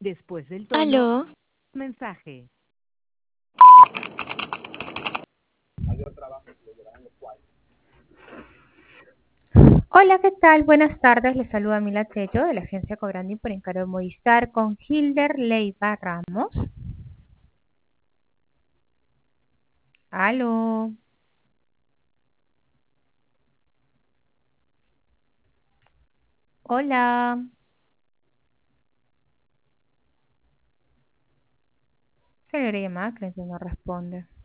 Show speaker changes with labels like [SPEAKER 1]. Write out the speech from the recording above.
[SPEAKER 1] Después del tono,
[SPEAKER 2] Aló,
[SPEAKER 1] mensaje.
[SPEAKER 3] Hola, ¿qué tal? Buenas tardes. Les saluda Mila Tello de la agencia Cobrandi por encargo de Movistar con Hilder Leiva Ramos. Aló. Hola. Se le llamada, creo que no responde.